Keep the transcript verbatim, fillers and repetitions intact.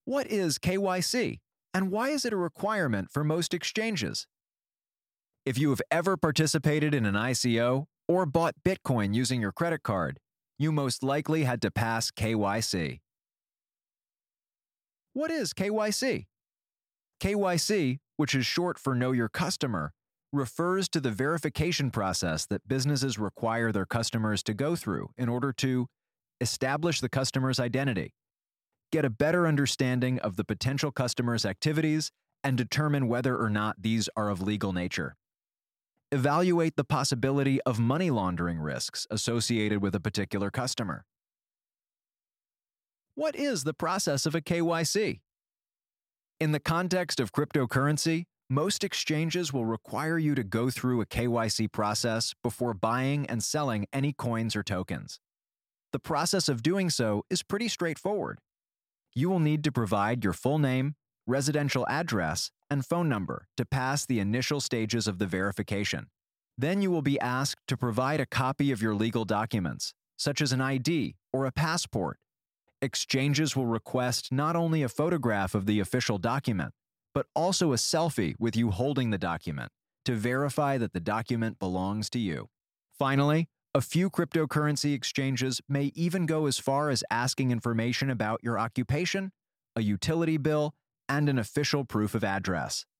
What is K Y C, and why is it a requirement for most exchanges? If you have ever participated in an I C O or bought Bitcoin using your credit card, you most likely had to pass K Y C. What is K Y C? K Y C, which is short for Know Your Customer, refers to the verification process that businesses require their customers to go through in order to establish the customer's identity, get a better understanding of the potential customer's activities, and determine whether or not these are of legal nature, evaluate the possibility of money laundering risks associated with a particular customer. What is the process of a K Y C? In the context of cryptocurrency, most exchanges will require you to go through a K Y C process before buying and selling any coins or tokens. The process of doing so is pretty straightforward. You will need to provide your full name, residential address, and phone number to pass the initial stages of the verification. Then you will be asked to provide a copy of your legal documents, such as an I D or a passport. Exchanges will request not only a photograph of the official document, but also a selfie with you holding the document to verify that the document belongs to you. Finally, a few cryptocurrency exchanges may even go as far as asking information about your occupation, a utility bill, and an official proof of address.